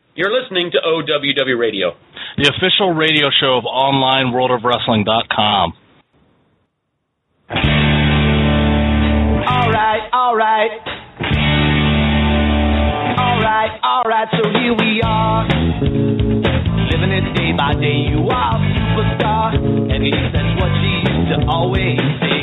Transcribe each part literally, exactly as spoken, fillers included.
You're listening to O W W Radio, the official radio show of online world of wrestling dot com. All right, all right. All right, all right, so here we are. Living it day by day, you are a superstar. At least that's what she used to always say.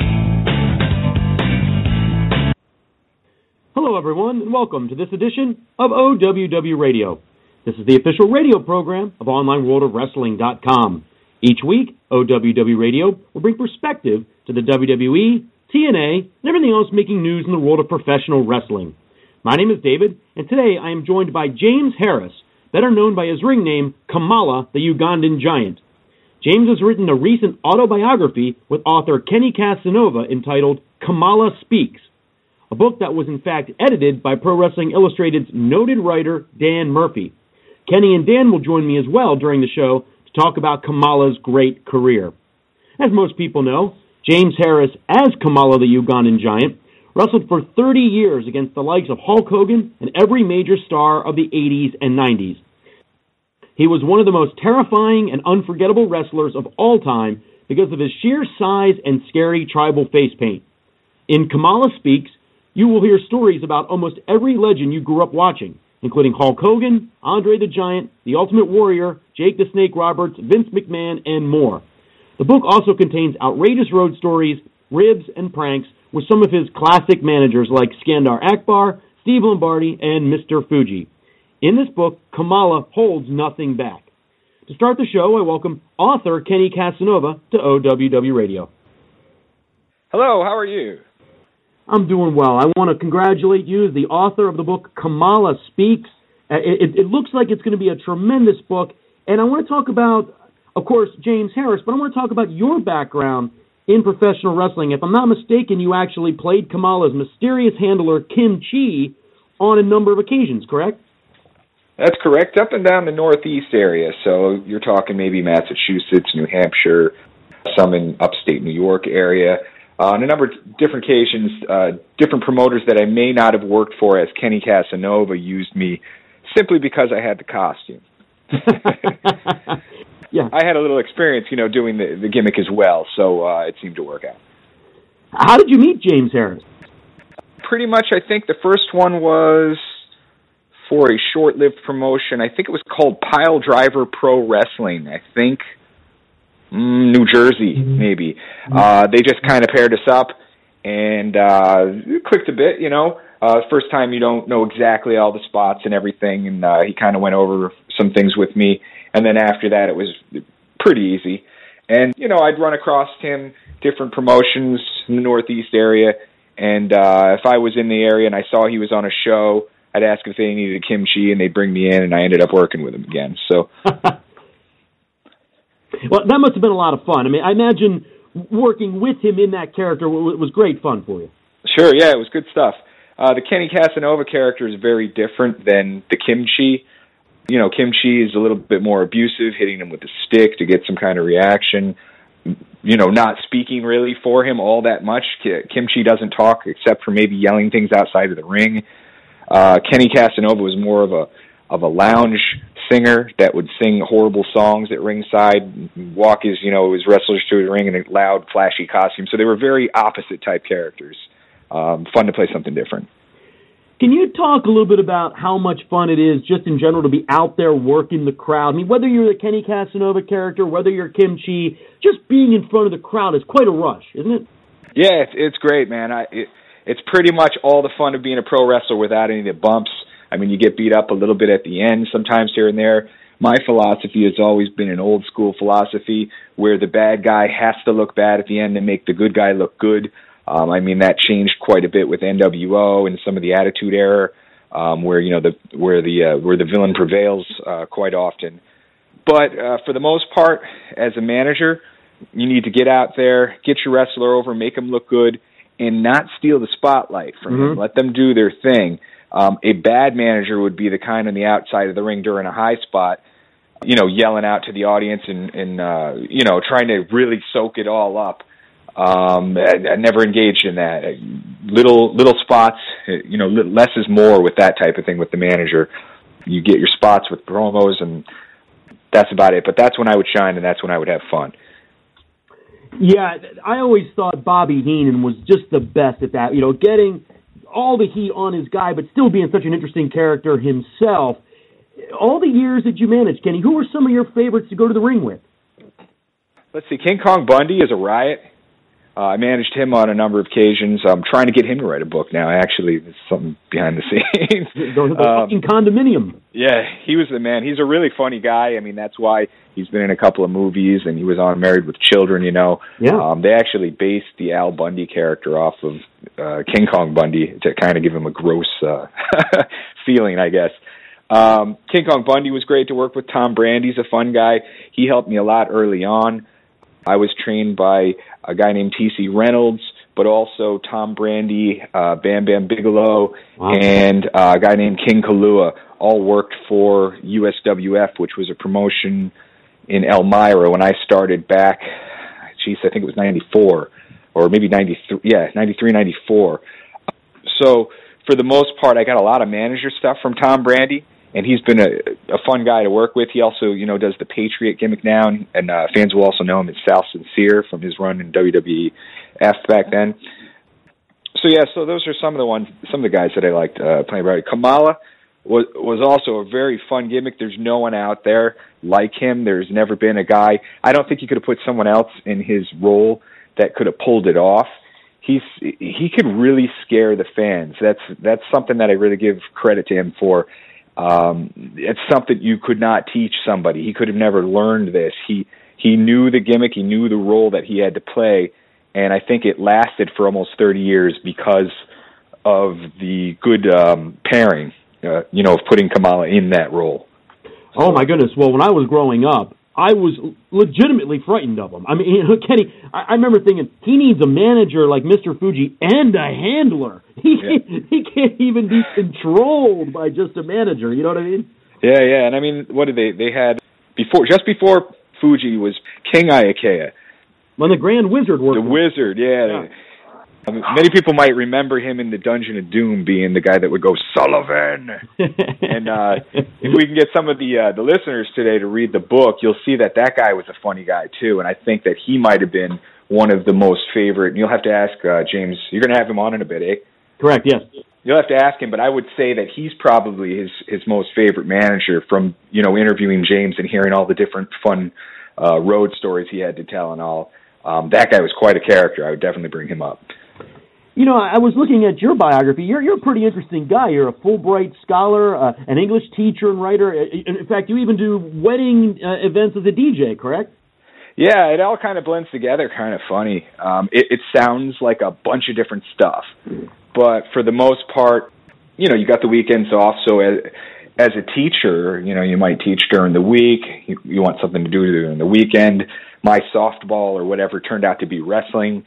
Hello, everyone, and welcome to this edition of O W W Radio. This is the official radio program of online world of wrestling dot com. Each week, O W W Radio will bring perspective to the W W E, T N A, and everything else making news in the world of professional wrestling. My name is David, and today I am joined by James Harris, better known by his ring name, Kamala, the Ugandan Giant. James has written a recent autobiography with author Kenny Casanova entitled Kamala Speaks, a book that was in fact edited by Pro Wrestling Illustrated's noted writer Dan Murphy. Kenny and Dan will join me as well during the show to talk about Kamala's great career. As most people know, James Harris, as Kamala the Ugandan Giant, wrestled for thirty years against the likes of Hulk Hogan and every major star of the eighties and nineties. He was one of the most terrifying and unforgettable wrestlers of all time because of his sheer size and scary tribal face paint. In Kamala Speaks, you will hear stories about almost every legend you grew up watching, including Hulk Hogan, Andre the Giant, The Ultimate Warrior, Jake the Snake Roberts, Vince McMahon, and more. The book also contains outrageous road stories, ribs, and pranks with some of his classic managers like Skandar Akbar, Steve Lombardi, and Mister Fuji. In this book, Kamala holds nothing back. To start the show, I welcome author Kenny Casanova to O W W Radio. Hello, how are you? I'm doing well. I want to congratulate you as the author of the book Kamala Speaks. It, it, it looks like it's going to be a tremendous book, and I want to talk about, of course, James Harris, but I want to talk about your background in professional wrestling. If I'm not mistaken, you actually played Kamala's mysterious handler, Kim Chi, on a number of occasions, correct? That's correct, up and down the Northeast area, so you're talking maybe Massachusetts, New Hampshire, some in upstate New York area. Uh, on a number of different occasions, uh, different promoters that I may not have worked for as Kenny Casanova used me simply because I had the costume. Yeah, I had a little experience, you know, doing the, the gimmick as well, so uh, it seemed to work out. How did you meet James Harris? Pretty much, I think the first one was for a short-lived promotion. I think it was called Pile Driver Pro Wrestling, I think. Mm, New Jersey, maybe. Uh, they just kind of paired us up, and uh, it clicked a bit, you know. Uh, first time you don't know exactly all the spots and everything, and uh, he kind of went over some things with me, and then after that it was pretty easy. And, you know, I'd run across him, different promotions in the Northeast area, and uh, if I was in the area and I saw he was on a show, I'd ask if they needed a kimchi, and they'd bring me in, and I ended up working with him again, so... Well, that must have been a lot of fun. I mean, I imagine working with him in that character was great fun for you. Sure, yeah, it was good stuff. Uh, the Kenny Casanova character is very different than the Kimchi. You know, Kimchi is a little bit more abusive, hitting him with a stick to get some kind of reaction. You know, not speaking really for him all that much. Kimchi doesn't talk except for maybe yelling things outside of the ring. Uh, Kenny Casanova was more of a of a lounge singer that would sing horrible songs at ringside, walk his, you know, his wrestlers through the ring in a loud, flashy costume. So they were very opposite type characters. Um, fun to play something different. Can you talk a little bit about how much fun it is just in general to be out there working the crowd? I mean, whether you're the Kenny Casanova character, whether you're Kimchi, just being in front of the crowd is quite a rush, isn't it? Yeah, it's, it's great, man. I, it, it's pretty much all the fun of being a pro wrestler without any of the bumps. I mean, you get beat up a little bit at the end, sometimes here and there. My philosophy has always been an old school philosophy where the bad guy has to look bad at the end and make the good guy look good. Um, I mean, that changed quite a bit with N W O and some of the Attitude Era, um, where you know the where the uh, where the villain prevails uh, quite often. But uh, for the most part, as a manager, you need to get out there, get your wrestler over, make them look good, and not steal the spotlight from Mm-hmm. them. Let them do their thing. Um, a bad manager would be the kind on the outside of the ring during a high spot, you know, yelling out to the audience and, and uh, you know, trying to really soak it all up. Um, I, I never engaged in that. Little little spots, you know, less is more with that type of thing with the manager. you get your spots with promos, and that's about it. But that's when I would shine, and that's when I would have fun. Yeah, I always thought Bobby Heenan was just the best at that. You know, getting all the heat on his guy, but still being such an interesting character himself. All the years that you managed, Kenny, who were some of your favorites to go to the ring with? Let's see, King Kong Bundy is a riot. Uh, I managed him on a number of occasions. I'm trying to get him to write a book now. Actually, there's something behind the scenes. The, the um, fucking condominium. Yeah, he was the man. He's a really funny guy. I mean, that's why he's been in a couple of movies, and he was on Married with Children, you know. Yeah. Um, they actually based the Al Bundy character off of uh, King Kong Bundy to kind of give him a gross uh, feeling, I guess. Um, King Kong Bundy was great to work with. Tom Brandy's a fun guy. He helped me a lot early on. I was trained by a guy named T C Reynolds, but also Tom Brandy, uh, Bam Bam Bigelow, wow. and uh, a guy named King Kalua, all worked for U S W F, which was a promotion in Elmira when I started back, geez, I think it was ninety-four, or maybe ninety-three, yeah, ninety-three, ninety-four. So for the most part, I got a lot of manager stuff from Tom Brandy, and he's been a, a fun guy to work with. He also, you know, does the Patriot gimmick now, and, and uh, fans will also know him as Sal Sincere from his run in W W F back then. So yeah, so those are some of the ones, some of the guys that I liked uh, playing about. Kamala was was also a very fun gimmick. There's no one out there like him. There's never been a guy. I don't think you could have put someone else in his role that could have pulled it off. He's he could really scare the fans. That's that's something that I really give credit to him for. Um, it's something you could not teach somebody. He could have never learned this. He he knew the gimmick. He knew the role that he had to play, and I think it lasted for almost thirty years because of the good um, pairing, uh, you know, of putting Kamala in that role. Oh my goodness! Well, when I was growing up, I was legitimately frightened of him. I mean, you know, Kenny, I, I remember thinking, he needs a manager like Mister Fuji and a handler. He, yeah. he can't even be controlled by just a manager, you know what I mean? Yeah, yeah, and I mean, what did they, they had, before, just before Fuji was King Iaukea. When the Grand Wizard worked. The Wizard, yeah. yeah. I mean, many people might remember him in the Dungeon of Doom being the guy that would go, Sullivan! and uh, if we can get some of the uh, the listeners today to read the book, you'll see that that guy was a funny guy, too, and I think that he might have been one of the most favorite. And you'll have to ask uh, James, you're going to have him on in a bit, eh? Correct, yes. You'll have to ask him, but I would say that he's probably his, his most favorite manager from, you know, interviewing James and hearing all the different fun uh, road stories he had to tell and all. Um, that guy was quite a character. I would definitely bring him up. You know, I was looking at your biography. You're you're a pretty interesting guy. You're a Fulbright scholar, uh, an English teacher and writer. In fact, you even do wedding uh, events as a D J, correct? Yeah, it all kind of blends together, kind of funny. Um, it, it sounds like a bunch of different stuff. But for the most part, you know, you got the weekends off, so as, as a teacher, you know, you might teach during the week. You, you want something to do during the weekend. My softball or whatever turned out to be wrestling.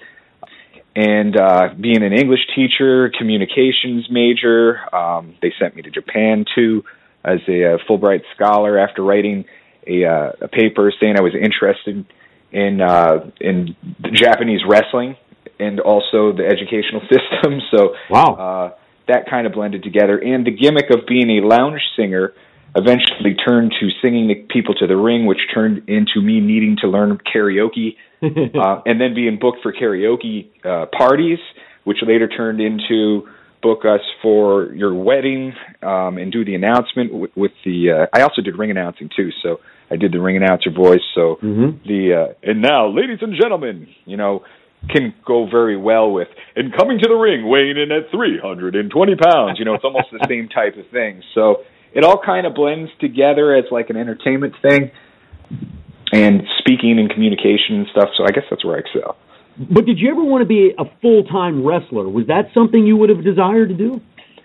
And uh, being an English teacher, communications major, um, they sent me to Japan, too, as a uh, Fulbright scholar after writing a, uh, a paper saying I was interested in uh, in Japanese wrestling and also the educational system. So wow. uh, that kind of blended together. And the gimmick of being a lounge singer eventually turned to singing the people to the ring, which turned into me needing to learn karaoke, uh, and then being booked for karaoke uh, parties, which later turned into book us for your wedding um, and do the announcement with, with the. Uh, I also did ring announcing too, so I did the ring announcer voice. So mm-hmm. the uh, and now, ladies and gentlemen, you know, can go very well with and coming to the ring, weighing in at three hundred twenty pounds. You know, it's almost the same type of thing. So it all kind of blends together as like an entertainment thing and speaking and communication and stuff. So I guess that's where I excel. But did you ever want to be a full-time wrestler? Was that something you would have desired to do?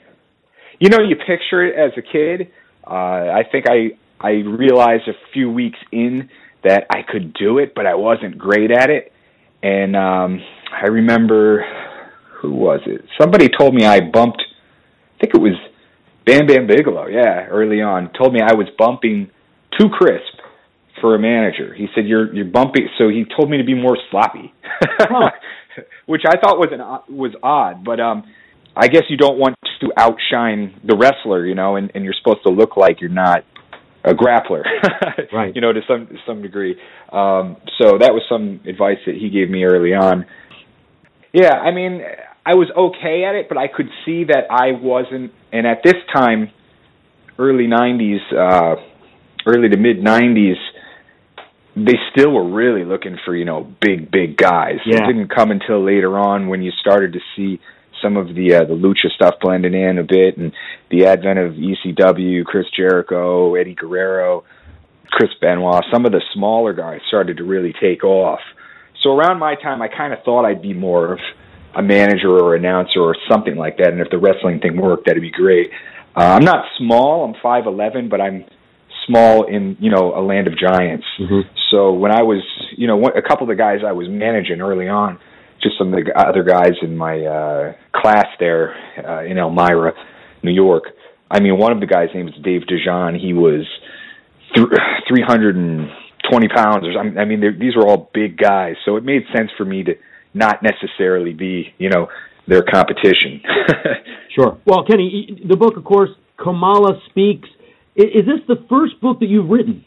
You know, you picture it as a kid. Uh, I think I I realized a few weeks in that I could do it, but I wasn't great at it. And um, I remember, who was it? Somebody told me I bumped, I think it was Bam Bam Bigelow, yeah, early on, told me I was bumping too crisp for a manager. He said, you're you're bumping, so he told me to be more sloppy, huh. which I thought was an was odd. But um, I guess you don't want to outshine the wrestler, you know, and, and you're supposed to look like you're not a grappler, right? You know, to some to some degree. Um, so that was some advice that he gave me early on. Yeah, I mean, I was okay at it, but I could see that I wasn't. And at this time, early nineties, uh, early to mid nineties, they still were really looking for, you know, big, big guys. Yeah. It didn't come until later on when you started to see some of the uh, the lucha stuff blending in a bit, and the advent of E C W, Chris Jericho, Eddie Guerrero, Chris Benoit. Some of the smaller guys started to really take off. So around my time, I kind of thought I'd be more of a manager or announcer or something like that, and if the wrestling thing worked, that'd be great. Uh, I'm not small. I'm five eleven, but I'm small in, you know, a land of giants. Mm-hmm. So when I was, you know, a couple of the guys I was managing early on, just some of the other guys in my uh, class there uh, in Elmira, New York. I mean, one of the guys' name is Dave DeJean. He was th- three hundred twenty pounds. I mean, these were all big guys, so it made sense for me to not necessarily be, you know, their competition. Sure. Well, Kenny, the book, of course, Kamala Speaks. Is this the first book that you've written?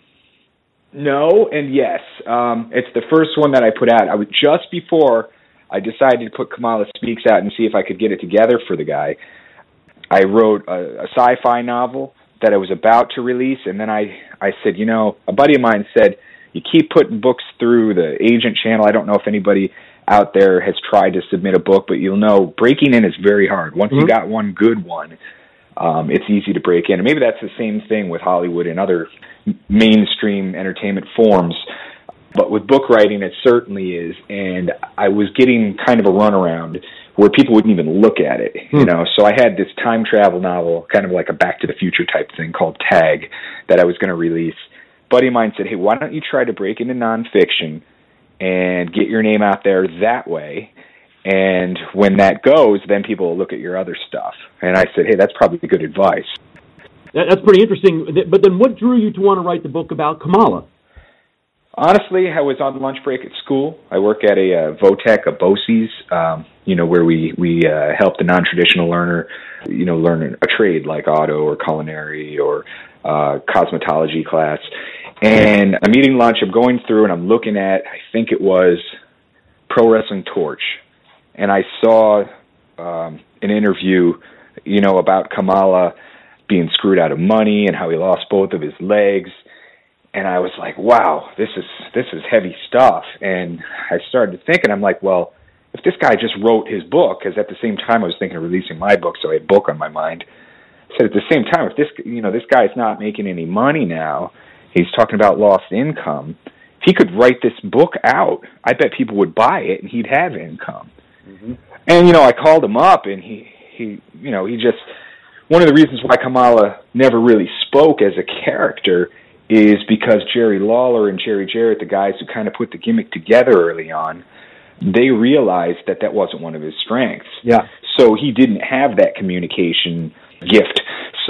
No, and yes. Um, it's the first one that I put out. I was just before I decided to put Kamala Speaks out and see if I could get it together for the guy. I wrote a, a sci-fi novel that I was about to release, and then I, I said, you know, a buddy of mine said, you keep putting books through the agent channel. I don't know if anybody out there has tried to submit a book, but you'll know breaking in is very hard. Once mm-hmm. you got one good one, um, it's easy to break in. And maybe that's the same thing with Hollywood and other mainstream entertainment forms. But with book writing, it certainly is. And I was getting kind of a runaround where people wouldn't even look at it, you know. So I had this time travel novel, kind of like a Back to the Future type thing called Tag, that I was going to release. A buddy of mine said, hey, why don't you try to break into nonfiction and get your name out there that way? And when that goes, then people will look at your other stuff. And I said, hey, that's probably good advice. That's pretty interesting. But then what drew you to want to write the book about Kamala? Honestly, I was on lunch break at school. I work at a uh, Votech, a BOCES, um, you know, where we, we uh, help the non-traditional learner, you know, learn a trade like auto or culinary or uh, cosmetology class. And I'm eating lunch, I'm going through, and I'm looking at, I think it was Pro Wrestling Torch. And I saw um, an interview, you know, about Kamala being screwed out of money and how he lost both of his legs. And I was like, wow, this is this is heavy stuff. And I started thinking, I'm like, well, if this guy just wrote his book, because at the same time I was thinking of releasing my book, so I had a book on my mind. I said, at the same time, if this, you know, this guy's not making any money now, he's talking about lost income. If he could write this book out, I bet people would buy it and he'd have income. Mm-hmm. And, you know, I called him up and he, he, you know, he just, one of the reasons why Kamala never really spoke as a character is because Jerry Lawler and Jerry Jarrett, the guys who kind of put the gimmick together early on, they realized that that wasn't one of his strengths. Yeah. So he didn't have that communication gift.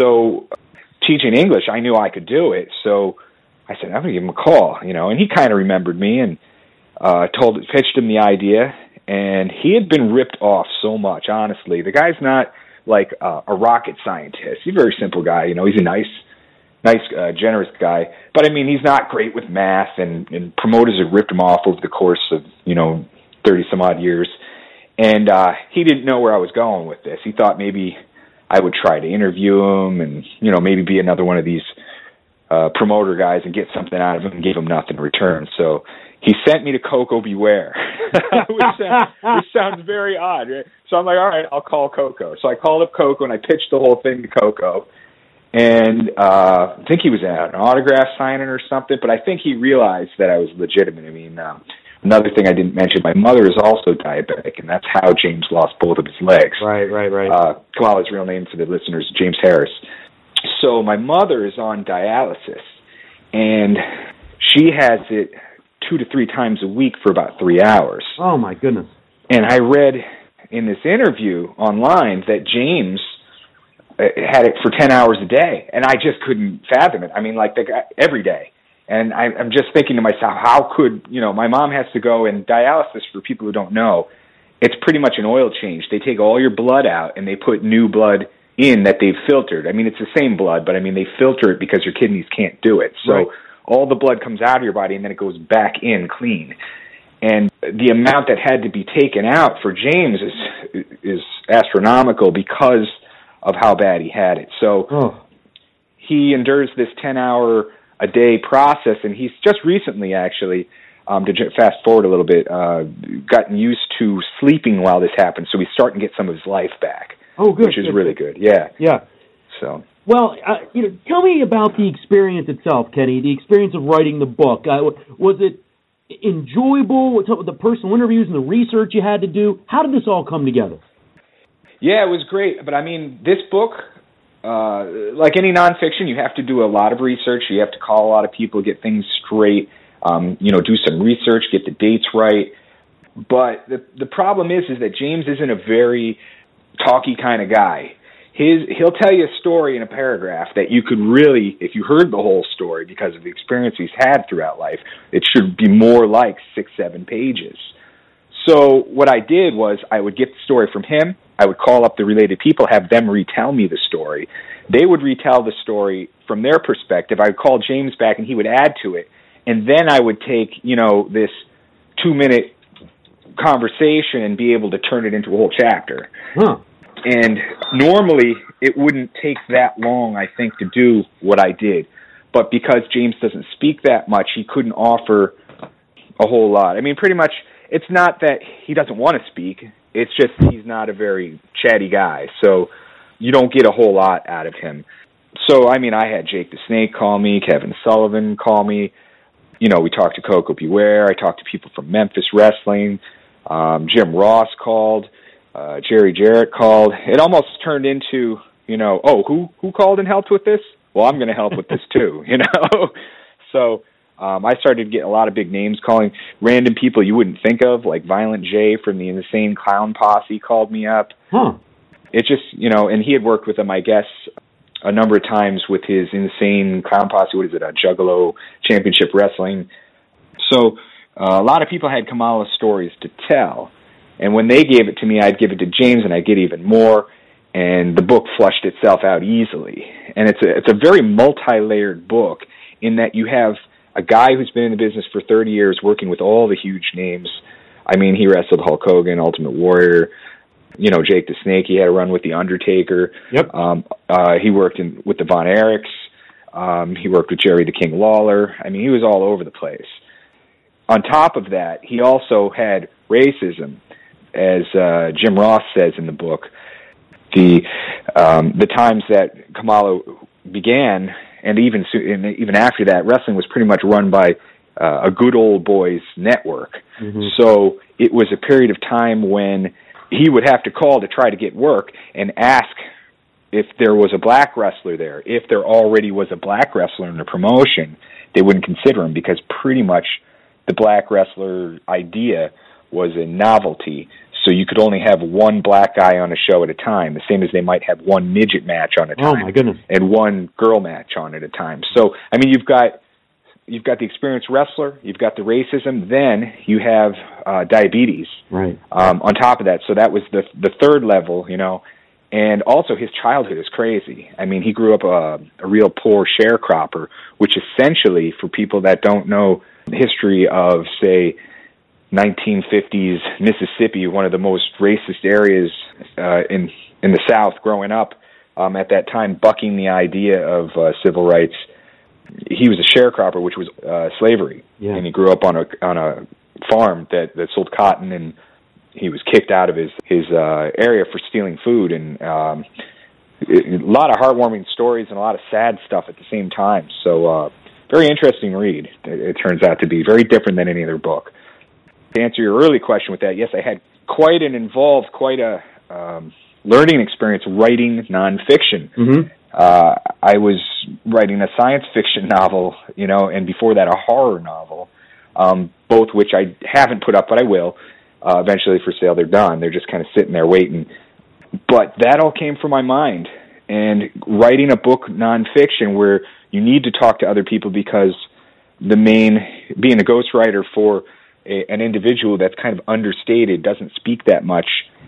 So teaching English, I knew I could do it. So I said, I'm going to give him a call, you know, and he kind of remembered me and uh, told, pitched him the idea. And he had been ripped off so much, honestly. The guy's not like uh, a rocket scientist. He's a very simple guy, you know, he's a nice, nice, uh, generous guy. But, I mean, he's not great with math, and, and promoters have ripped him off over the course of, you know, thirty-some-odd years. And uh, he didn't know where I was going with this. He thought maybe I would try to interview him and, you know, maybe be another one of these uh, promoter guys and get something out of him and give him nothing in return. So he sent me to Coco Beware, which, uh, which sounds very odd, right? So I'm like, all right, I'll call Coco. So I called up Coco, and I pitched the whole thing to Coco. And uh, I think he was at an autograph signing or something, but I think he realized that I was legitimate. I mean, um, another thing I didn't mention, my mother is also diabetic, and that's how James lost both of his legs. Right, right, right. Uh, Kamala's real name for the listeners, James Harris. So my mother is on dialysis, and she has it two to three times a week for about three hours. Oh, my goodness. And I read in this interview online that James had it for ten hours a day, and I just couldn't fathom it. I mean, like, the guy, every day. And I, I'm just thinking to myself, how could, you know, my mom has to go, and dialysis, for people who don't know, it's pretty much an oil change. They take all your blood out and they put new blood in that they've filtered. I mean, it's the same blood, but I mean, they filter it because your kidneys can't do it. So right. all the blood comes out of your body and then it goes back in clean. And the amount that had to be taken out for James is is astronomical because of how bad he had it. So oh. he endures this ten-hour-a-day process, and he's just recently, actually, um, to fast forward a little bit, uh, gotten used to sleeping while this happens, so he's starting to get some of his life back. Oh, good. Which is good. really good, yeah. Yeah. So. Well, uh, you know, tell me about the experience itself, Kenny, the experience of writing the book. Uh, was it enjoyable, the personal interviews and the research you had to do? How did this all come together? Yeah, it was great. But, I mean, this book, uh, like any nonfiction, you have to do a lot of research. You have to call a lot of people, get things straight, um, you know, do some research, get the dates right. But the the problem is, is that James isn't a very talky kind of guy. His he'll tell you a story in a paragraph that you could really, if you heard the whole story because of the experience he's had throughout life, it should be more like six, seven pages. So what I did was I would get the story from him. I would call up the related people, have them retell me the story. They would retell the story from their perspective. I would call James back and he would add to it. And then I would take, you know, this two-minute conversation and be able to turn it into a whole chapter. Huh. And normally it wouldn't take that long, I think, to do what I did. But because James doesn't speak that much, he couldn't offer a whole lot. I mean, pretty much, it's not that he doesn't want to speak. It's just he's not a very chatty guy. So you don't get a whole lot out of him. So, I mean, I had Jake the Snake call me, Kevin Sullivan call me. You know, we talked to Coco Beware. I talked to people from Memphis Wrestling. Um, Jim Ross called. Uh, Jerry Jarrett called. It almost turned into, you know, oh, who who called and helped with this? Well, I'm going to help with this too, you know? So um, I started to get a lot of big names calling. Random people you wouldn't think of, like Violent J from the Insane Clown Posse called me up. Huh. It just, you know, and he had worked with them, I guess, a number of times with his Insane Clown Posse. What is it, a Juggalo Championship Wrestling? So uh, a lot of people had Kamala's stories to tell. And when they gave it to me, I'd give it to James, and I'd get even more, and the book flushed itself out easily. And it's a, it's a very multi-layered book in that you have a guy who's been in the business for thirty years working with all the huge names. I mean, he wrestled Hulk Hogan, Ultimate Warrior, you know, Jake the Snake. He had a run with The Undertaker. Yep. Um, uh, he worked in, with the Von Erichs. Um, he worked with Jerry the King Lawler. I mean, he was all over the place. On top of that, he also had racism. As uh, Jim Ross says in the book, the um, the times that Kamala began, and even and even after that, wrestling was pretty much run by uh, a good old boys network. Mm-hmm. So it was a period of time when he would have to call to try to get work and ask if there was a black wrestler there. If there already was a black wrestler in the promotion, they wouldn't consider him because pretty much the black wrestler idea was a novelty, so you could only have one black guy on a show at a time, the same as they might have one midget match on a time. Oh my goodness. And one girl match on at a time. So, I mean, you've got you've got the experienced wrestler, you've got the racism, then you have uh, diabetes. Right. Um, on top of that, so that was the the third level, you know. And also his childhood is crazy. I mean, he grew up a, a real poor sharecropper, which essentially, for people that don't know the history of, say, nineteen fifties Mississippi, one of the most racist areas uh, in in the South growing up, um, at that time, bucking the idea of uh, civil rights. He was a sharecropper, which was uh, slavery, yeah. And he grew up on a on a farm that, that sold cotton, and he was kicked out of his his uh, area for stealing food, and um, it, a lot of heartwarming stories and a lot of sad stuff at the same time. So, uh, very interesting read. It, it turns out to be very different than any other book. To answer your early question with that, yes, I had quite an involved, quite a um, learning experience writing nonfiction. Mm-hmm. Uh, I was writing a science fiction novel, you know, and before that a horror novel, um, both which I haven't put up, but I will uh, eventually for sale. They're done. They're just kind of sitting there waiting. But that all came from my mind. And writing a book nonfiction where you need to talk to other people because the main, being a ghostwriter for a, an individual that's kind of understated, doesn't speak that much,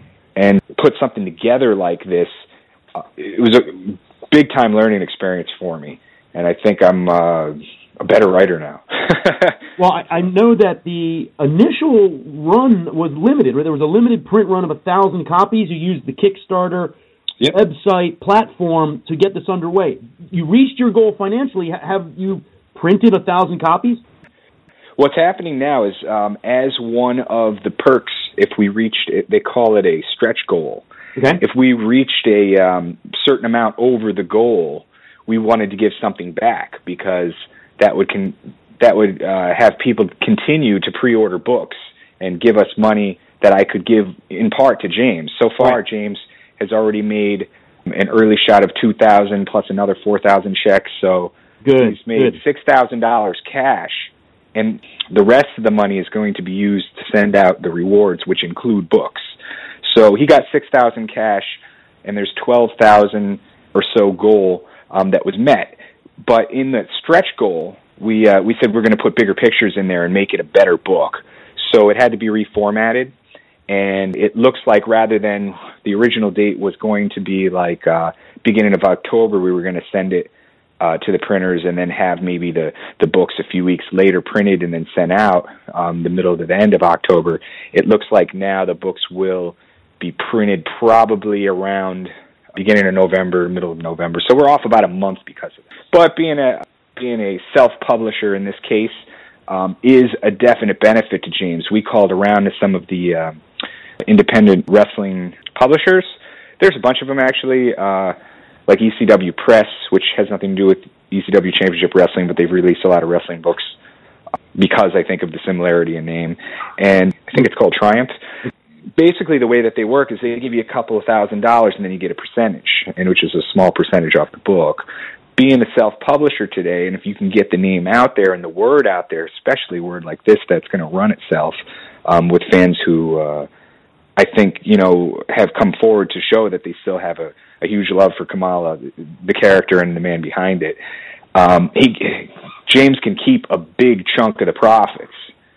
and put something together like this, uh, it was a big-time learning experience for me. And I think I'm uh, a better writer now. Well, I, I know that the initial run was limited, right? There was a limited print run of a thousand copies. You used the Kickstarter yep. website platform to get this underway. You reached your goal financially. Have you printed a thousand copies? What's happening now is, um, as one of the perks, if we reached it, they call it a stretch goal. Okay. If we reached a um, certain amount over the goal, we wanted to give something back, because that would con- that would uh, have people continue to pre-order books and give us money that I could give in part to James. So far, right. James has already made an early shot of two thousand plus another four thousand checks. So good, he's made good. six thousand dollars cash, and the rest of the money is going to be used to send out the rewards, which include books. So he got six thousand cash, and there's twelve thousand or so goal um, that was met. But in the stretch goal, we uh, we said we're going to put bigger pictures in there and make it a better book. So it had to be reformatted, and it looks like rather than the original date was going to be like uh, beginning of October, we were going to send it uh, to the printers and then have maybe the, the books a few weeks later printed and then sent out um, the middle to the end of October. It looks like now the books will be printed probably around beginning of November, middle of November. So we're off about a month because of it. But being a being a self-publisher in this case um, is a definite benefit to James. We called around to some of the uh, independent wrestling publishers. There's a bunch of them, actually, uh, like E C W Press, which has nothing to do with E C W Championship Wrestling, but they've released a lot of wrestling books because, I think, of the similarity in name. And I think it's called Triumph. Basically, the way that they work is they give you a couple of thousand dollars and then you get a percentage, and which is a small percentage off the book. Being a self-publisher today, and if you can get the name out there and the word out there, especially word like this that's going to run itself um, with fans who uh, I think, you know, have come forward to show that they still have a, a huge love for Kamala, the character and the man behind it. Um, he, James can keep a big chunk of the profits.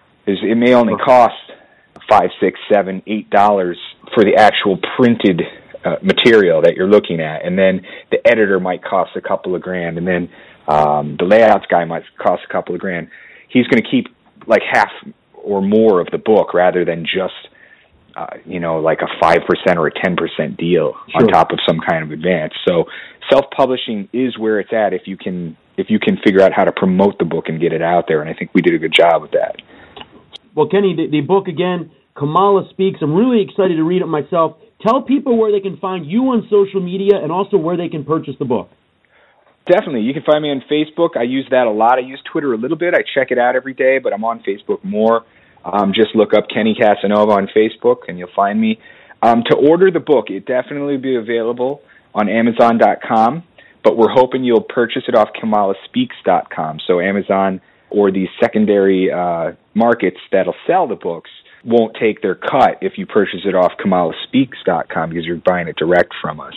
It may only cost five, six, seven, eight dollars for the actual printed uh, material that you're looking at, and then the editor might cost a couple of grand, and then um, the layouts guy might cost a couple of grand. He's going to keep like half or more of the book rather than just uh, you know like a five percent or a ten percent deal sure. on top of some kind of advance. So self-publishing is where it's at if you can if you can figure out how to promote the book and get it out there, and I think we did a good job with that. Well, Kenny, the, the book, again, Kamala Speaks. I'm really excited to read it myself. Tell people where they can find you on social media and also where they can purchase the book. Definitely. You can find me on Facebook. I use that a lot. I use Twitter a little bit. I check it out every day, but I'm on Facebook more. Um, just look up Kenny Casanova on Facebook, and you'll find me. Um, to order the book, it definitely will be available on Amazon dot com, but we're hoping you'll purchase it off Kamala Speaks dot com. So Amazon or the secondary uh, markets that'll sell the books won't take their cut if you purchase it off Kamala Speaks dot com because you're buying it direct from us.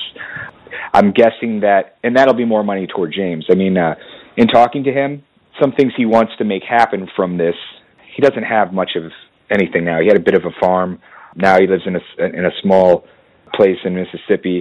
I'm guessing that, and that'll be more money toward James. I mean, uh, in talking to him, some things he wants to make happen from this. He doesn't have much of anything now. He had a bit of a farm. Now he lives in a, in a small place in Mississippi.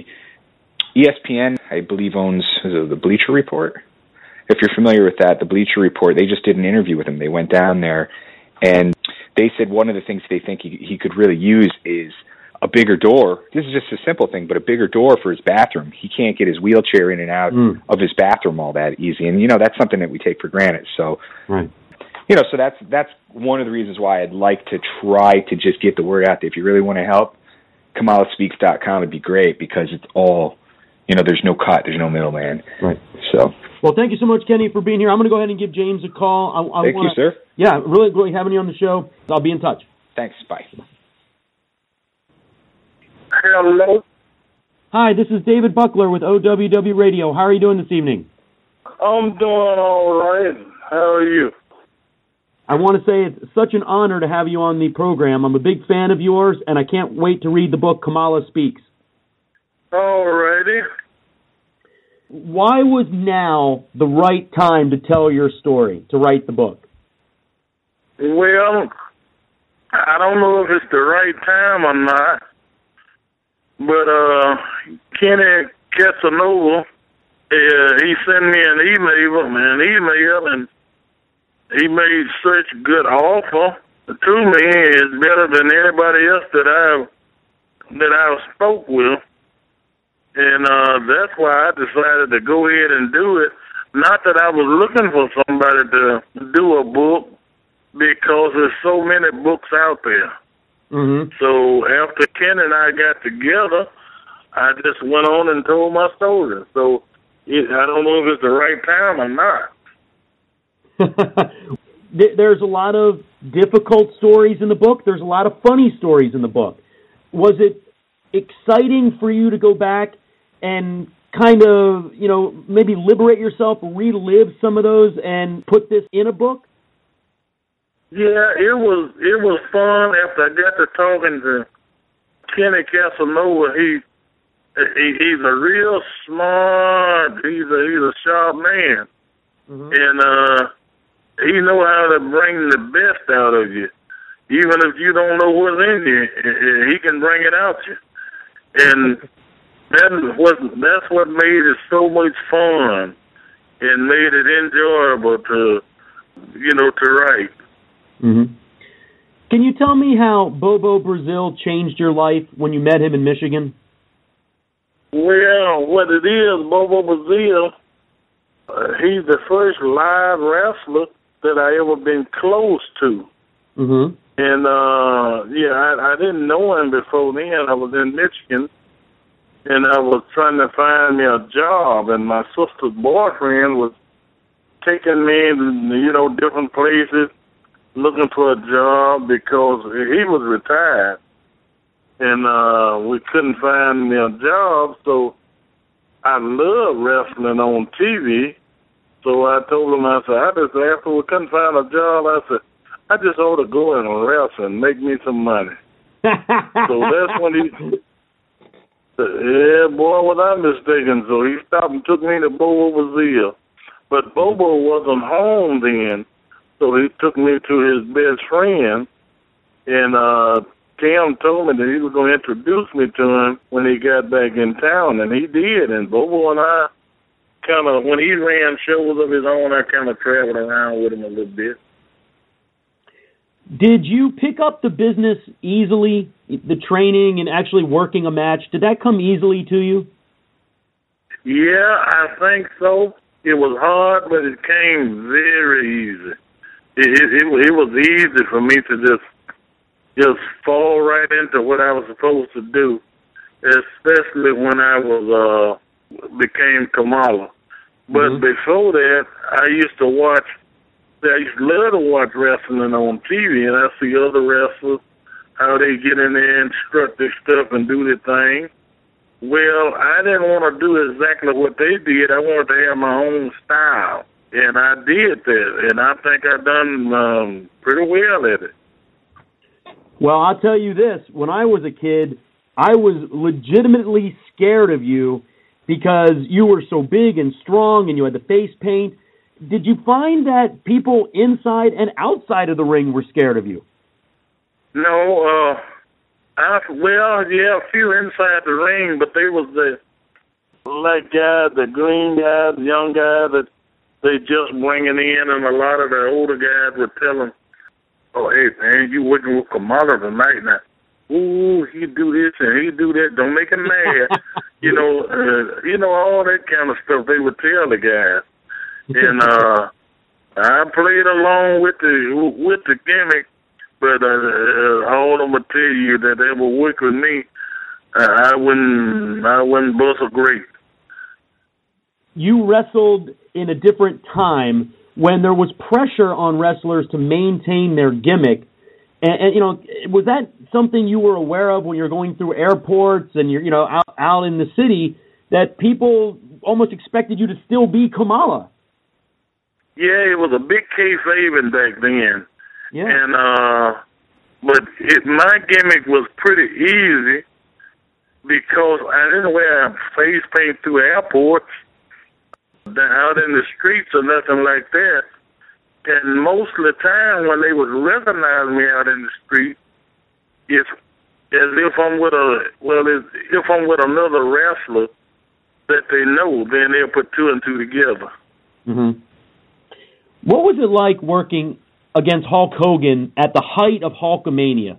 E S P N, I believe, owns is it the Bleacher Report. If you're familiar with that, the Bleacher Report, they just did an interview with him. They went down there, and they said one of the things they think he, he could really use is a bigger door. This is just a simple thing, but a bigger door for his bathroom. He can't get his wheelchair in and out mm. of his bathroom all that easy, and, you know, that's something that we take for granted. So, right. you know, so that's that's one of the reasons why I'd like to try to just get the word out there. If you really want to help, Kamala Speaks dot com would be great because it's all, you know, there's no cut, there's no middleman. Right. So. Well, thank you so much, Kenny, for being here. I'm going to go ahead and give James a call. I, I thank wanna, you, sir. Yeah, really great having you on the show. I'll be in touch. Thanks. Bye. Hello. Hi, this is David Buckler with O W W Radio. How are you doing this evening? I'm doing all right. How are you? I want to say it's such an honor to have you on the program. I'm a big fan of yours, and I can't wait to read the book Kamala Speaks. All righty. Why was now the right time to tell your story, to write the book? Well, I don't know if it's the right time or not, but uh, Kenny Casanova, uh, he sent me an email, an email, and he made such a good offer to me. It's better than anybody else that I that I spoke with, and uh, that's why I decided to go ahead and do it. Not that I was looking for somebody to do a book, because there's so many books out there. Mm-hmm. So after Ken and I got together, I just went on and told my story. So it, I don't know if it's the right time or not. There's a lot of difficult stories in the book. There's a lot of funny stories in the book. Was it exciting for you to go back and kind of, you know, maybe liberate yourself, relive some of those, and put this in a book? Yeah, it was it was fun after I got to talking to Kenny Casanova. He, he he's a real smart, he's a he's a sharp man, mm-hmm. and uh, he know how to bring the best out of you, even if you don't know what's in you. He can bring it out you, and that was that's what made it so much fun and made it enjoyable to you know to write. Mm-hmm. Can you tell me how Bobo Brazil changed your life when you met him in Michigan? Well, what it is, Bobo Brazil, uh, he's the first live wrestler that I ever been close to. Mm-hmm. And, uh, yeah, I, I didn't know him before then. I was in Michigan, and I was trying to find me a job, and my sister's boyfriend was taking me to, you know, different places, looking for a job because he was retired, and uh, we couldn't find me a job. So I love wrestling on T V. So I told him, I said, I just after we couldn't find a job, I said, I just ought to go and wrestle and make me some money. So that's when he said, yeah, boy, was I mistaken. So he stopped and took me to Bobo Brazil. But Bobo wasn't home then. So he took me to his best friend, and uh, Tim told me that he was going to introduce me to him when he got back in town, and he did. And Bobo and I kind of, when he ran shows of his own, I kind of traveled around with him a little bit. Did you pick up the business easily, the training and actually working a match? Did that come easily to you? Yeah, I think so. It was hard, but it came very easy. It, it, it was easy for me to just just fall right into what I was supposed to do, especially when I was uh, became Kamala. But mm-hmm. before that, I used to watch. I used to love to watch wrestling on T V, and I see other wrestlers how they get in there and strut their stuff and do their thing. Well, I didn't want to do exactly what they did. I wanted to have my own style. And I did that, and I think I've done um, pretty well at it. Well, I'll tell you this. When I was a kid, I was legitimately scared of you because you were so big and strong and you had the face paint. Did you find that people inside and outside of the ring were scared of you? No, uh, I, well, yeah, a few inside the ring, but they was the black guy, the green guy, the young guy that they just bringing in, and a lot of the older guys would tell them, oh, hey, man, you working with Kamala tonight now. Ooh, he do this and he do that. Don't make him mad. you know, uh, you know, all that kind of stuff they would tell the guys. And uh, I played along with the with the gimmick, but uh, all of them would tell you that they would work with me. Uh, I wouldn't, I wouldn't bust a grape. You wrestled in a different time when there was pressure on wrestlers to maintain their gimmick. And, and you know, was that something you were aware of when you're going through airports and you're, you know, out, out in the city, that people almost expected you to still be Kamala? Yeah, it was a big kayfabe back then. Yeah. And, uh, but it, my gimmick was pretty easy because I didn't wear face paint through airports, out in the streets or nothing like that. And most of the time when they would recognize me out in the street, if as if I'm with a well, if, if I'm with another wrestler that they know, then they'll put two and two together. Mm-hmm. What was it like working against Hulk Hogan at the height of Hulkamania?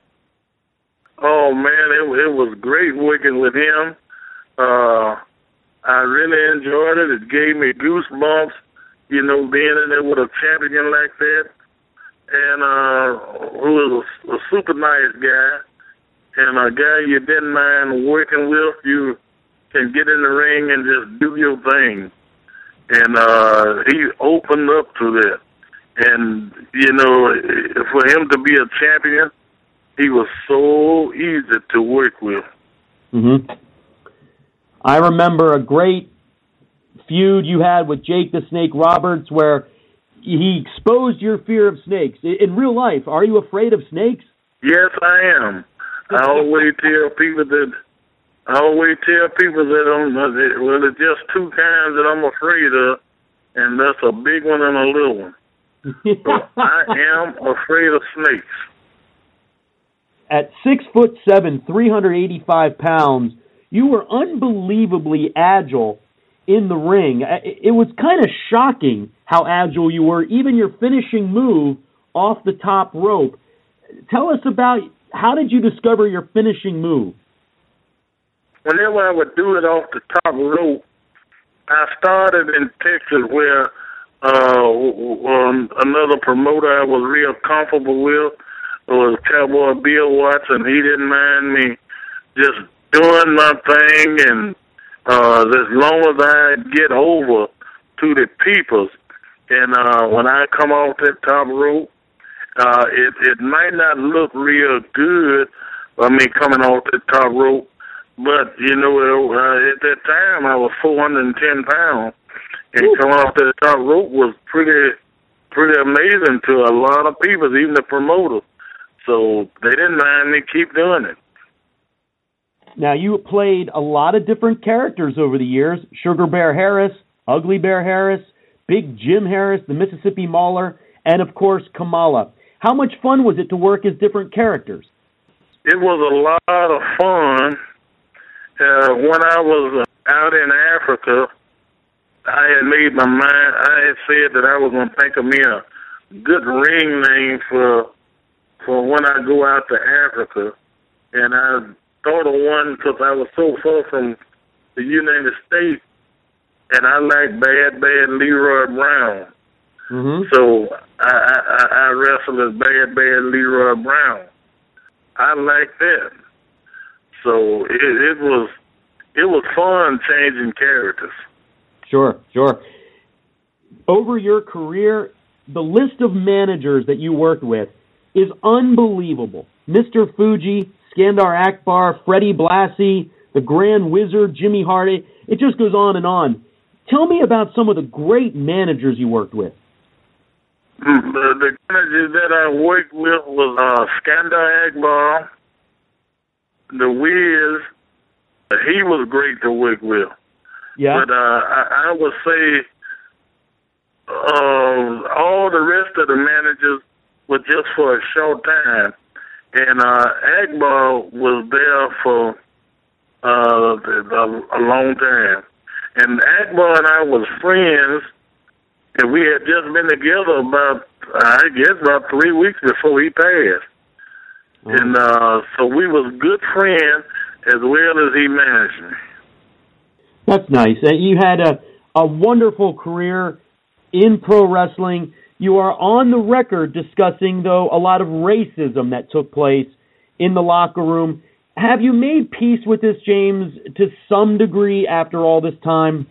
Oh man, it, it was great working with him. Uh, I really enjoyed it. It gave me goosebumps, you know, being in there with a champion like that, and uh, who was a, a super nice guy, and a guy you didn't mind working with. You can get in the ring and just do your thing. And uh, he opened up to that. And, you know, for him to be a champion, he was so easy to work with. Mm-hmm. I remember a great feud you had with Jake the Snake Roberts where he exposed your fear of snakes. In real life, are you afraid of snakes? Yes, I am. I always tell people that I always tell people that I'm, well, it's just two kinds that I'm afraid of, and that's a big one and a little one. So I am afraid of snakes. At six foot seven, three hundred eighty-five pounds, you were unbelievably agile in the ring. It was kind of shocking how agile you were, even your finishing move off the top rope. Tell us about, how did you discover your finishing move? Whenever I would do it off the top rope, I started in Texas where uh, um, another promoter I was real comfortable with was Cowboy Bill Watson. He didn't mind me just doing my thing, and uh, as long as I get over to the peoples, and uh, when I come off that top rope, uh, it, it might not look real good, I mean, coming off the top rope, but, you know, uh, at that time, I was four hundred ten pounds, and Ooh. Coming off that top rope was pretty pretty amazing to a lot of people, even the promoters. So they didn't mind me keep doing it. Now, you played a lot of different characters over the years. Sugar Bear Harris, Ugly Bear Harris, Big Jim Harris, the Mississippi Mauler, and, of course, Kamala. How much fun was it to work as different characters? It was a lot of fun. Uh, when I was uh, out in Africa, I had made my mind, I had said that I was going to think of me a good ring name for for when I go out to Africa. And I thought of one because I was so far from the United States, and I like Bad Bad Leroy Brown. Mm-hmm. So I, I, I wrestled as Bad Bad Leroy Brown. I like that. So it, it was it was fun changing characters. Sure, sure. Over your career, the list of managers that you worked with is unbelievable. Mister Fuji, Skandar Akbar, Freddie Blassie, the Grand Wizard, Jimmy Hart. It just goes on and on. Tell me about some of the great managers you worked with. The, the manager that I worked with was uh, Skandar Akbar, the Wiz. He was great to work with. Yeah. But uh, I, I would say uh, all the rest of the managers were just for a short time. And uh, Akbar was there for uh, a, a long time. And Akbar and I was friends, and we had just been together about, I guess, about three weeks before he passed. Mm-hmm. And uh, so we was good friends as well as he managed me. That's nice. Uh, you had a, a wonderful career in pro wrestling. You are on the record discussing, though, a lot of racism that took place in the locker room. Have you made peace with this, James, to some degree after all this time?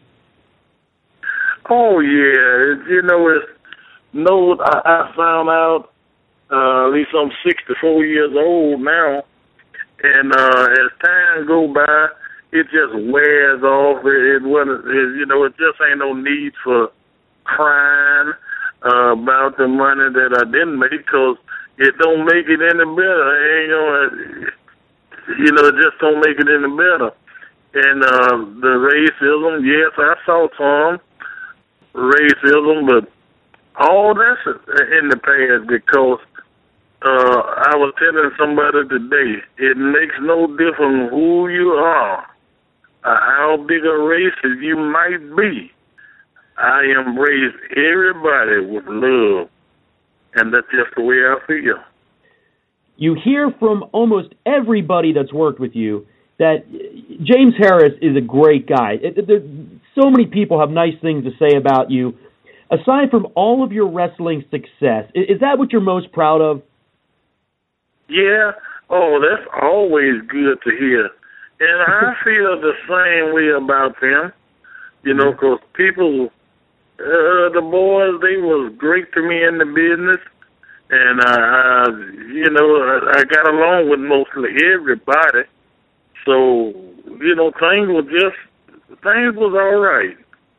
Oh, yeah. You know, it's, no, I, I found out, uh, at least I'm sixty-four years old now, and uh, as time go by, it just wears off. It, it wasn't, it, you know, it just ain't no need for crying uh, about the money that I didn't make, because it don't make it any better. It ain't gonna, you know, it just don't make it any better. And uh, the racism, yes, I saw some racism, but All that's in the past because uh, I was telling somebody today, it makes no difference who you are, or how big a racist you might be. I embrace everybody with love, and that's just the way I feel. You hear from almost everybody that's worked with you that James Harris is a great guy. It, it, so many people have nice things to say about you. Aside from all of your wrestling success, is, is that what you're most proud of? Yeah. Oh, that's always good to hear. And I feel the same way about them, you know, because people, uh, the boys, they was great to me in the business. And, uh, you know, I, I got along with mostly everybody. So, you know, things were just, things was all right.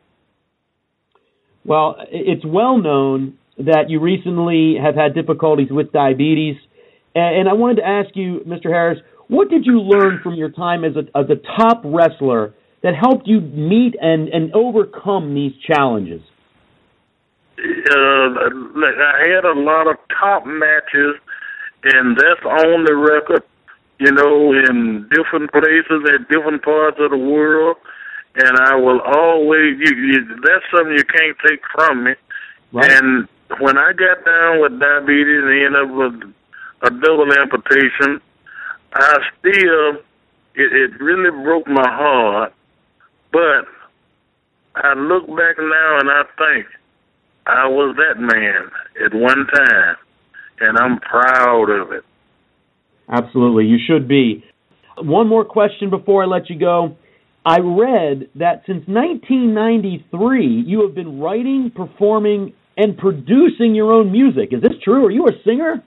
Well, it's well known that you recently have had difficulties with diabetes. And I wanted to ask you, Mister Harris, what did you learn from your time as a, as a top wrestler that helped you meet and, and overcome these challenges? Uh, I had a lot of top matches, and that's on the record, you know, in different places at different parts of the world. And I will always, you, you, that's something you can't take from me. Right. And when I got down with diabetes and ended up with a double amputation, I still, it, it really broke my heart. But I look back now and I think I was that man at one time, and I'm proud of it. Absolutely, you should be. One more question before I let you go. I read that since nineteen ninety-three, you have been writing, performing, and producing your own music. Is this true? Are you a singer?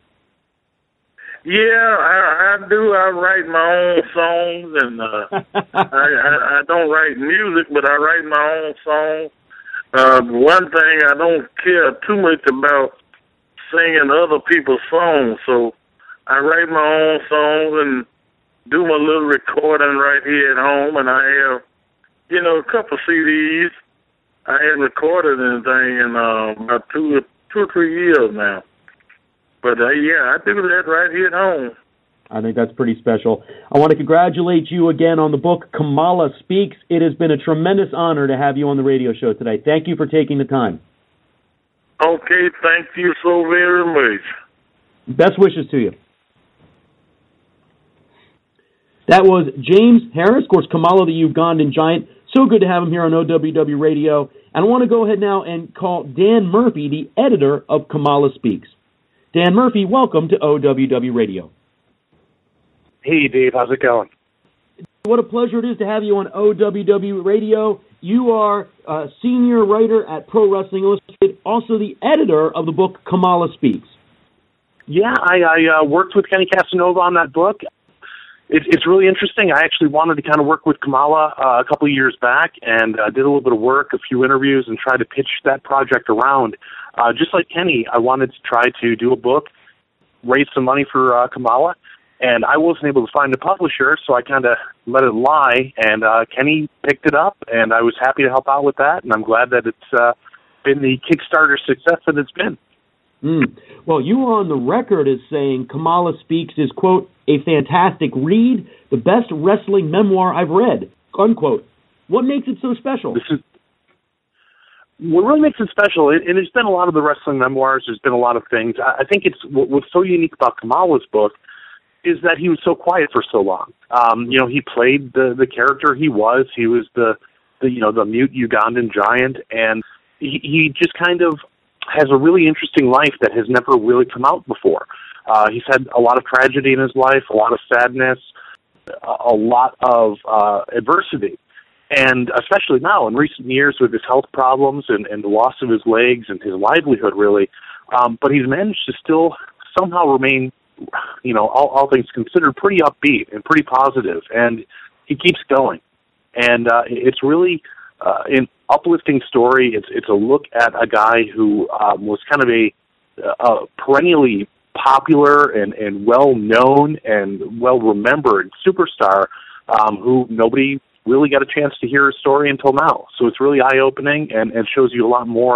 Yeah, I, I do. I write my own songs, and uh, I, I, I don't write music, but I write my own songs. Uh, one thing, I don't care too much about singing other people's songs, so I write my own songs and do my little recording right here at home, and I have, you know, a couple C Ds. I haven't recorded anything in uh, about two, two or three years now. But, uh, yeah, I do that right here at home. I think that's pretty special. I want to congratulate you again on the book, Kamala Speaks. It has been a tremendous honor to have you on the radio show today. Thank you for taking the time. Okay, thank you so very much. Best wishes to you. That was James Harris, of course, Kamala the Ugandan Giant. So good to have him here on O W W Radio. And I want to go ahead now and call Dan Murphy, the editor of Kamala Speaks. Dan Murphy, welcome to O W W Radio. Hey, Dave. How's it going? What a pleasure it is to have you on O W W Radio. You are a senior writer at Pro Wrestling Illustrated, also the editor of the book Kamala Speaks. Yeah, I, I uh, worked with Kenny Casanova on that book. It, it's really interesting. I actually wanted to kind of work with Kamala uh, a couple of years back and uh, did a little bit of work, a few interviews, and tried to pitch that project around. Uh, just like Kenny, I wanted to try to do a book, raise some money for uh, Kamala, and I wasn't able to find a publisher, so I kind of let it lie, and uh, Kenny picked it up, and I was happy to help out with that, and I'm glad that it's uh, been the Kickstarter success that it's been. Mm. Well, you are on the record as saying Kamala Speaks is, quote, a fantastic read, the best wrestling memoir I've read, unquote. What makes it so special? This is What really makes it special, and there's been a lot of the wrestling memoirs, there's been a lot of things. I think it's what's so unique about Kamala's book is that he was so quiet for so long. Um, you know, he played the, the character he was. He was the, the, you know, the mute Ugandan giant, and he, he just kind of has a really interesting life that has never really come out before. Uh, he's had a lot of tragedy in his life, a lot of sadness, a lot of uh, adversity. And especially now, in recent years, with his health problems and, and the loss of his legs and his livelihood, really, um, but he's managed to still somehow remain, you know, all, all things considered, pretty upbeat and pretty positive, and he keeps going. And uh, it's really uh, an uplifting story. It's it's a look at a guy who um, was kind of a, a perennially popular and, and well-known and well-remembered superstar um, who nobody really got a chance to hear his story until now. So it's really eye-opening and, and shows you a lot more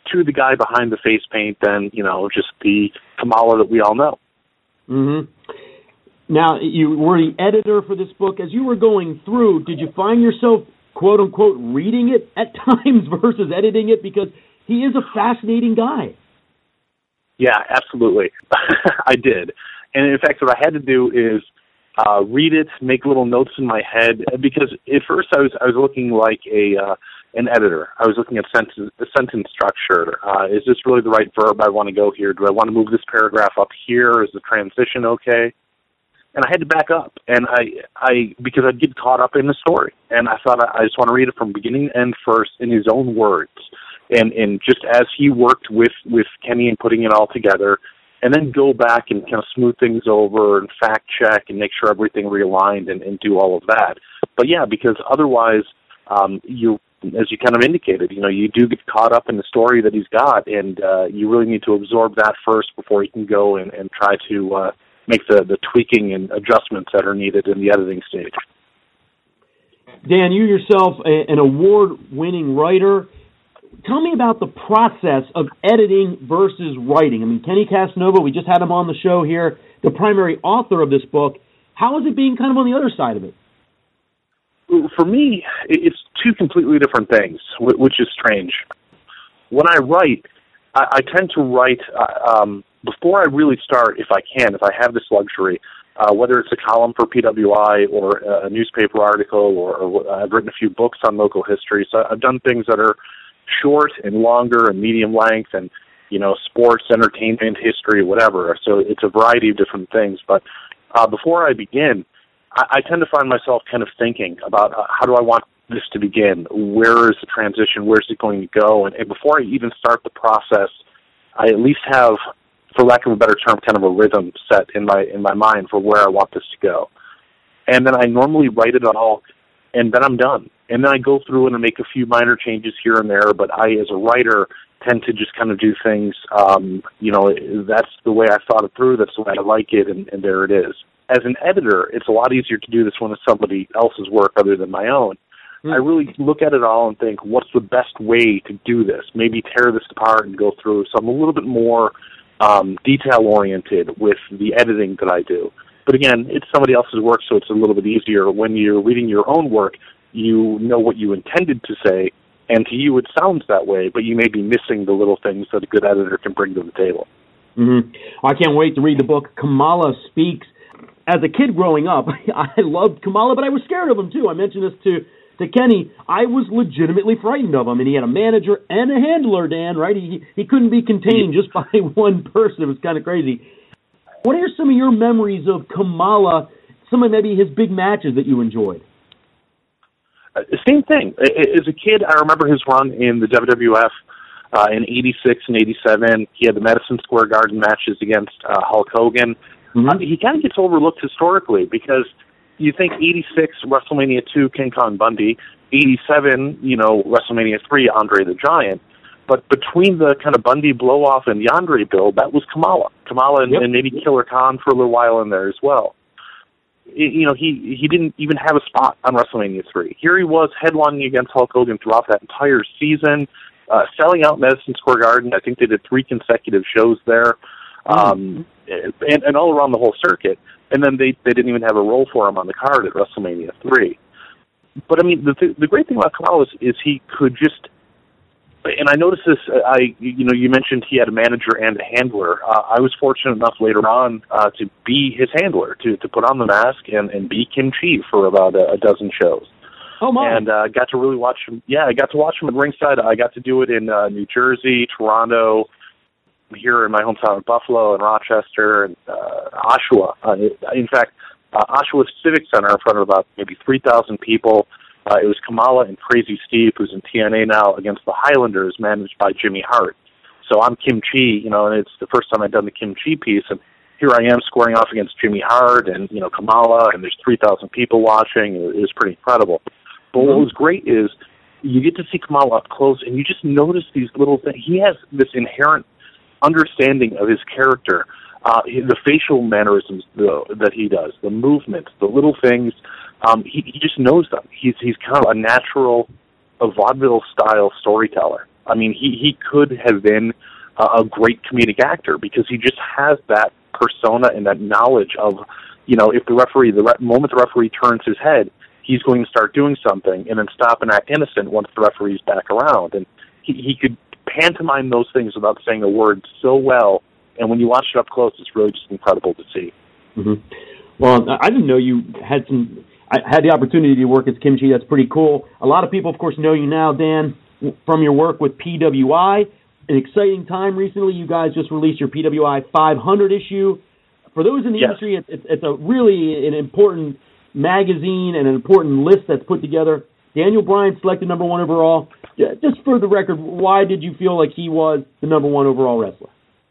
to the guy behind the face paint than, you know, just the Kamala that we all know. Mm-hmm. Now, you were the editor for this book. As you were going through, did you find yourself, quote-unquote, reading it at times versus editing it? Because he is a fascinating guy. Yeah, absolutely. I did. And in fact, what I had to do is uh, read it, make little notes in my head, because at first I was I was looking like a uh, an editor. I was looking at sentence, the sentence structure. Uh, is this really the right verb I want to go here? Do I want to move this paragraph up here? Is the transition okay? And I had to back up, and I, I because I'd get caught up in the story, and I thought I, I just want to read it from beginning to end first in his own words, and and just as he worked with, with Kenny and putting it all together, and then go back and kind of smooth things over and fact check and make sure everything realigned and, and do all of that. But yeah, because otherwise, um, you, as you kind of indicated, you know, you do get caught up in the story that he's got, and uh, you really need to absorb that first before you can go and, and try to uh, make the, the tweaking and adjustments that are needed in the editing stage. Dan, you yourself, a, an award-winning writer. Tell me about the process of editing versus writing. I mean, Kenny Casanova, we just had him on the show here, the primary author of this book. How is it being kind of on the other side of it? For me, it's two completely different things, which is strange. When I write, I, I tend to write uh, um, before I really start, if I can, if I have this luxury, uh, whether it's a column for P W I or a newspaper article, or, or I've written a few books on local history. So I've done things that are short and longer and medium length and, you know, sports, entertainment, history, whatever. So it's a variety of different things. But uh, before I begin, I, I tend to find myself kind of thinking about uh, how do I want this to begin? Where is the transition? Where's it going to go? And, and before I even start the process, I at least have, for lack of a better term, kind of a rhythm set in my in my mind for where I want this to go. And then I normally write it all, and then I'm done. And then I go through and I make a few minor changes here and there, but I, as a writer, tend to just kind of do things, um, you know, that's the way I thought it through, that's the way I like it, and, and there it is. As an editor, it's a lot easier to do this when it's somebody else's work other than my own. Mm. I really look at it all and think, what's the best way to do this? Maybe tear this apart and go through. So I'm a little bit more um, detail-oriented with the editing that I do. But again, it's somebody else's work, so it's a little bit easier. When you're reading your own work, you know what you intended to say, and to you it sounds that way, but you may be missing the little things that a good editor can bring to the table. Mm-hmm. Well, I can't wait to read the book, Kamala Speaks. As a kid growing up, I loved Kamala, but I was scared of him, too. I mentioned this to, to Kenny. I was legitimately frightened of him, and he had a manager and a handler, Dan, right? He, he couldn't be contained just by one person. It was kind of crazy. What are some of your memories of Kamala, some of maybe his big matches that you enjoyed? Uh, same thing. As a kid, I remember his run in the W W F uh, in eighty-six and eighty-seven. He had the Madison Square Garden matches against uh, Hulk Hogan. Mm-hmm. Uh, he kind of gets overlooked historically because you think eighty-six, WrestleMania two, King Kong Bundy, eighty-seven, you know, WrestleMania three, Andre the Giant. But between the kind of Bundy blow-off and Yandere build, that was Kamala. Kamala and, yep. and maybe Killer Khan for a little while in there as well. You know, he, he didn't even have a spot on WrestleMania three. Here he was headlining against Hulk Hogan throughout that entire season, uh, selling out Madison Square Garden. I think they did three consecutive shows there, um, mm. and, and all around the whole circuit. And then they, they didn't even have a role for him on the card at WrestleMania three. But, I mean, the th- the great thing about Kamala is, is he could just... And I noticed this, I, you know, you mentioned he had a manager and a handler. Uh, I was fortunate enough later on uh, to be his handler, to, to put on the mask and, and be Kim Chi for about a, a dozen shows. Oh, my. And I uh, got to really watch him. Yeah, I got to watch him at ringside. I got to do it in uh, New Jersey, Toronto, here in my hometown of Buffalo, and Rochester, and uh, Oshawa. Uh, in fact, uh, Oshawa Civic Center in front of about maybe three thousand people. Uh, it was Kamala and Crazy Steve, who's in T N A now, against the Highlanders, managed by Jimmy Hart. So I'm Kim Chi, you know, and it's the first time I've done the Kim Chi piece, and here I am squaring off against Jimmy Hart and, you know, Kamala, and there's three thousand people watching. It was pretty incredible. But what was great is you get to see Kamala up close, and you just notice these little things. He has this inherent understanding of his character, uh, the facial mannerisms the, that he does, the movements, the little things. Um, he, he just knows them. He's he's kind of a natural, a vaudeville-style storyteller. I mean, he, he could have been a, a great comedic actor because he just has that persona and that knowledge of, you know, if the referee, the re- moment the referee turns his head, he's going to start doing something and then stop and act innocent once the referee's back around. And he, he could pantomime those things without saying a word so well. And when you watch it up close, it's really just incredible to see. Mm-hmm. Well, I didn't know you had some. I had the opportunity to work as Kimchi. That's pretty cool. A lot of people, of course, know you now, Dan, from your work with P W I. An exciting time recently. You guys just released your P W I five hundred issue. For those in the yes. industry, it's, it's, it's a really an important magazine and an important list that's put together. Daniel Bryan selected number one overall. Just for the record, why did you feel like he was the number one overall wrestler?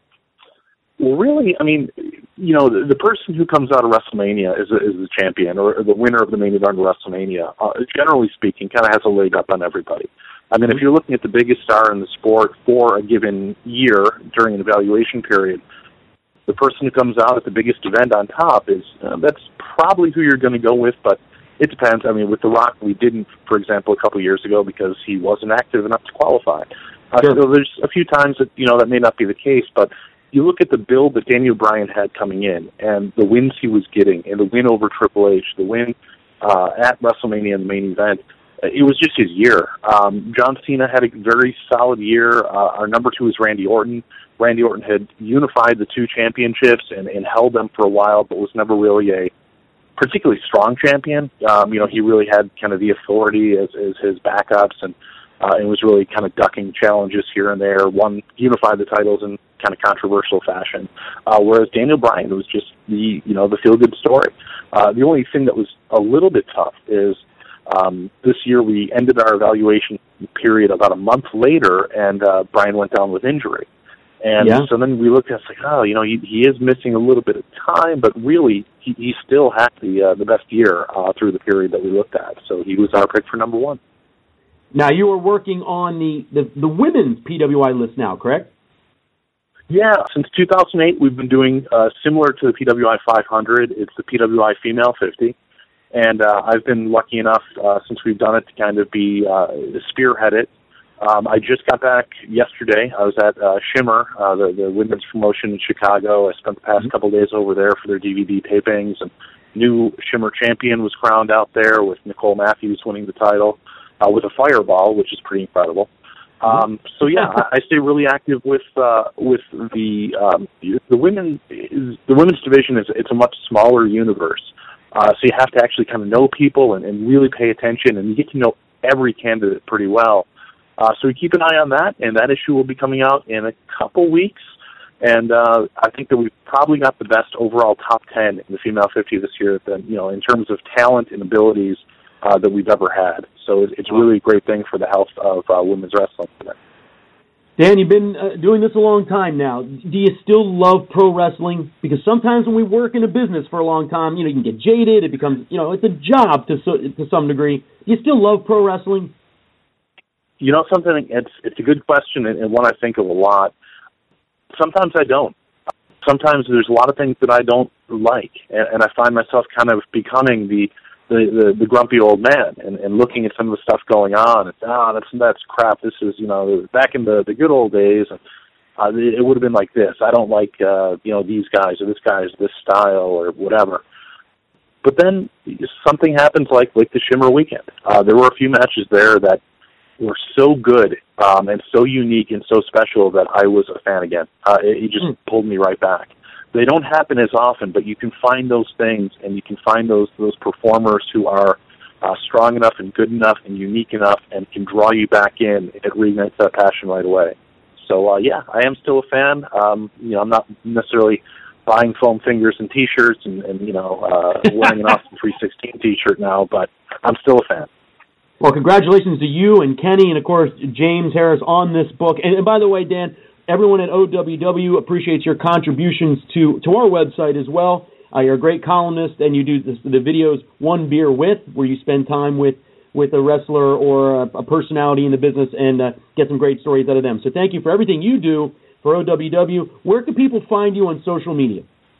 Well, really, I mean, you know, the, the person who comes out of WrestleMania is, a, is the champion, or, or the winner of the main event of WrestleMania, uh, generally speaking, kind of has a leg up on everybody. I mean, if you're looking at the biggest star in the sport for a given year during an evaluation period, the person who comes out at the biggest event on top is, uh, that's probably who you're going to go with, but it depends. I mean, with The Rock, we didn't, for example, a couple of years ago because he wasn't active enough to qualify. Uh, sure. So there's a few times that, you know, that may not be the case, but you look at the build that Daniel Bryan had coming in and the wins he was getting and the win over Triple H, the win uh, at WrestleMania in the main event, it was just his year. Um, John Cena had a very solid year. Uh, our number two is Randy Orton. Randy Orton had unified the two championships and, and held them for a while, but was never really a particularly strong champion. Um, you know, he really had kind of the authority as, as his backups and uh, and was really kind of ducking challenges here and there. Won, unified the titles in kind of controversial fashion. Uh, whereas Daniel Bryan was just the, you know, the feel-good story. Uh, the only thing that was a little bit tough is um, this year we ended our evaluation period about a month later, and uh, Bryan went down with injury. And yeah. so then we looked at it, like, oh, you know, he, he is missing a little bit of time, but really he, he still had the uh, the best year uh, through the period that we looked at. So he was our pick for number one. Now, you are working on the, the, the women's P W I list now, correct? Yeah, since two thousand eight, we've been doing uh, similar to the P W I five hundred. It's the P W I Female fifty. And uh, I've been lucky enough, uh, since we've done it, to kind of be uh, spearhead it. Um, I just got back yesterday. I was at uh, Shimmer, uh, the, the women's promotion in Chicago. I spent the past mm-hmm. couple of days over there for their D V D tapings. And new Shimmer champion was crowned out there with Nicole Matthews winning the title uh, with a fireball, which is pretty incredible. Um, so yeah, I, I stay really active with uh, with the um, the women. Is, the women's division is it's a much smaller universe, uh, so you have to actually kind of know people and, and really pay attention, and you get to know every candidate pretty well. Uh, so we keep an eye on that, and that issue will be coming out in a couple weeks. And uh, I think that we've probably got the best overall top ten in the female fifty this year, that, you know, in terms of talent and abilities uh, that we've ever had. So it's, it's really a great thing for the health of uh, women's wrestling today. Dan, you've been uh, doing this a long time now. Do you still love pro wrestling? Because sometimes when we work in a business for a long time, you know, you can get jaded. It becomes, you know, it's a job to so, to some degree. Do you still love pro wrestling? You know something, it's it's a good question and one I think of a lot. Sometimes I don't. Sometimes there's a lot of things that I don't like, and, and I find myself kind of becoming the the, the, the grumpy old man and, and looking at some of the stuff going on. It's, ah, oh, that's that's crap. This is, you know, back in the, the good old days, uh, it, it would have been like this. I don't like, uh, you know, these guys or this guy's this style or whatever. But then something happens like, like the Shimmer weekend. Uh, there were a few matches there that were so good um, and so unique and so special that I was a fan again. Uh, it, it just mm. pulled me right back. They don't happen as often, but you can find those things, and you can find those those performers who are uh, strong enough and good enough and unique enough and can draw you back in. It reignites that passion right away. So, uh, yeah, I am still a fan. Um, you know, I'm not necessarily buying foam fingers and T-shirts and, and you know, uh, wearing an Austin three sixteen T-shirt now, but I'm still a fan. Well, congratulations to you and Kenny and, of course, James Harris on this book. And, and by the way, Dan, everyone at O W W appreciates your contributions to, to our website as well. Uh, you're a great columnist, and you do this, the videos One Beer With, where you spend time with, with a wrestler or a, a personality in the business and uh, get some great stories out of them. So thank you for everything you do for O W W. Where can people find you on social media?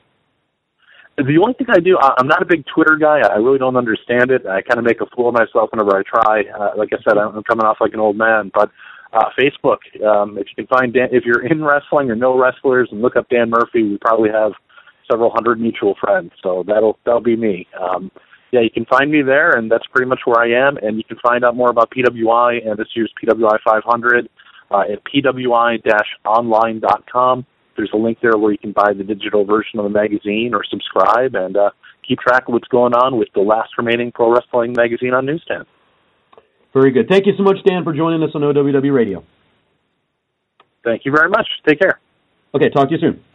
The only thing I do, I'm not a big Twitter guy. I really don't understand it. I kind of make a fool of myself whenever I try. Uh, like I said, I'm coming off like an old man. But uh, Facebook. Um, if you can find Dan, if you're in wrestling or know wrestlers and look up Dan Murphy, we probably have several hundred mutual friends. So that'll that'll be me. Um, yeah, you can find me there, and that's pretty much where I am. And you can find out more about P W I and this year's P W I five hundred uh, at P W I online dot com. There's a link there where you can buy the digital version of the magazine or subscribe and uh, keep track of what's going on with the last remaining pro wrestling magazine on newsstand. Very good. Thank you so much, Dan, for joining us on O W W Radio. Thank you very much. Take care. Okay, talk to you soon.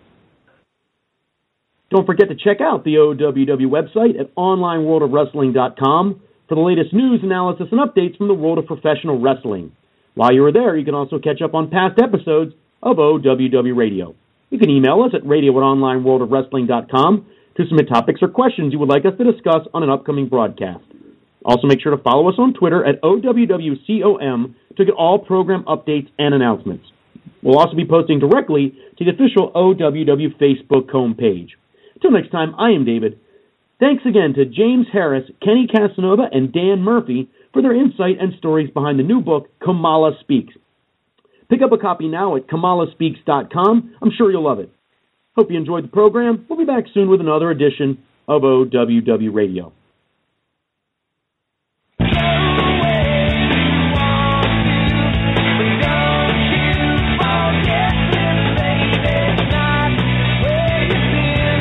Don't forget to check out the O W W website at online world of wrestling dot com for the latest news, analysis, and updates from the world of professional wrestling. While you are there, you can also catch up on past episodes of O W W Radio. You can email us at radio at online world of wrestling dot com to submit topics or questions you would like us to discuss on an upcoming broadcast. Also, make sure to follow us on Twitter at O W W C O M to get all program updates and announcements. We'll also be posting directly to the official O W W Facebook homepage. Until next time, I am David. Thanks again to James Harris, Kenny Casanova, and Dan Murphy for their insight and stories behind the new book, Kamala Speaks. Pick up a copy now at kamala speaks dot com. I'm sure you'll love it. Hope you enjoyed the program. We'll be back soon with another edition of O W W Radio.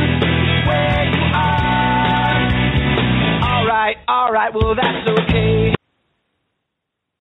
All right, well, that's okay.